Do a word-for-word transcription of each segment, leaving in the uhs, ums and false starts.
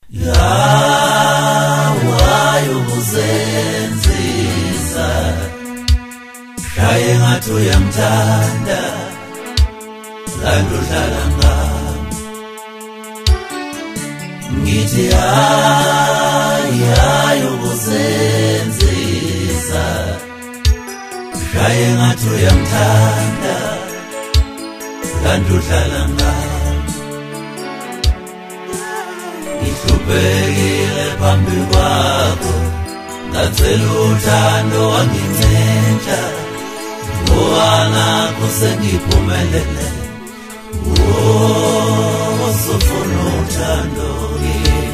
Wayobuzenzisa shaye ngathi uyamthanda kanti uhlala ngami ngithi hayi wayobuzenzisa shaye ngathi uyamthanda kanti uhlala ngami Ngihluphekile phambi kwakho ngacela uthando wangincentsha ngowanakho sengiphumelele oh sofuna uthando kimi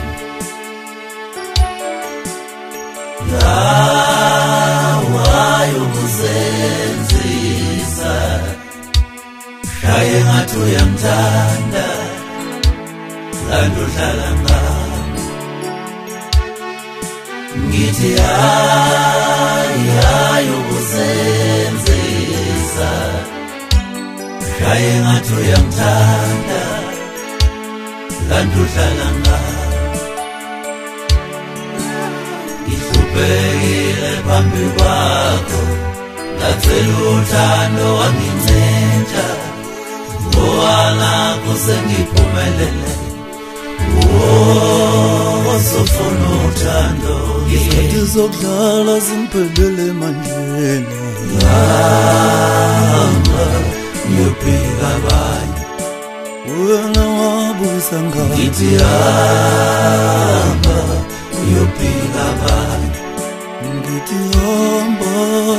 wayobuzenzisa shaye ngathi uyamthanda kanti uhlala ngami ngithi hayi wayobuzenzisa shaye ngathi uyamthanda kanti uhlala ngami ngihluphekile phambi kwakho ngacela uthando wangincentsha ngowanakho sengiphumelele Oh, sofuna uthando Isikhathi zokudlala zingiphelele manjena Hamba, ngiyobheka abanye Wena wabuyisa ngami Ngithi hamba, ngiyobheka abanye Ngithi hamba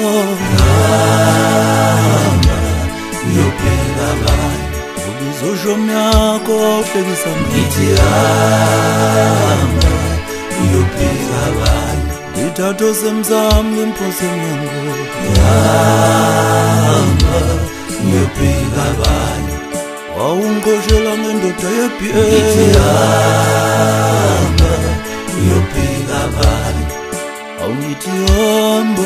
Hamba, ngiyobheka abanye Ubizosho myakho uhlekisa Ngithi hamba, ngiyobheka abanye Ngithatho semzami ngimphose emnyango Hamba, ngiyobheka abanye Wawungqoshela ngendoda ye-B A Ngithi hamba, ngiyobheka abanye Awungithi hamba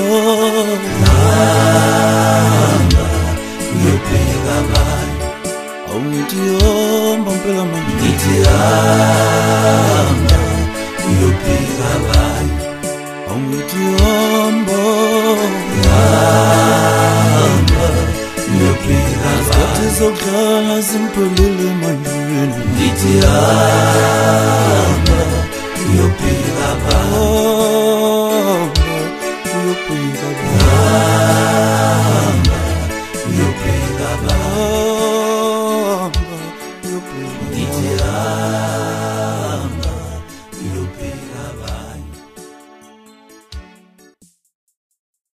Hamba, ngiyobheka abanye Awungithi hamba mpela manje Ngithi hamba, ngiyobheka abanye Awungithi hamba Hamba, ngiyobheka abanye Isikhathi zokudlala zingiphelele manjena Ngithi hamba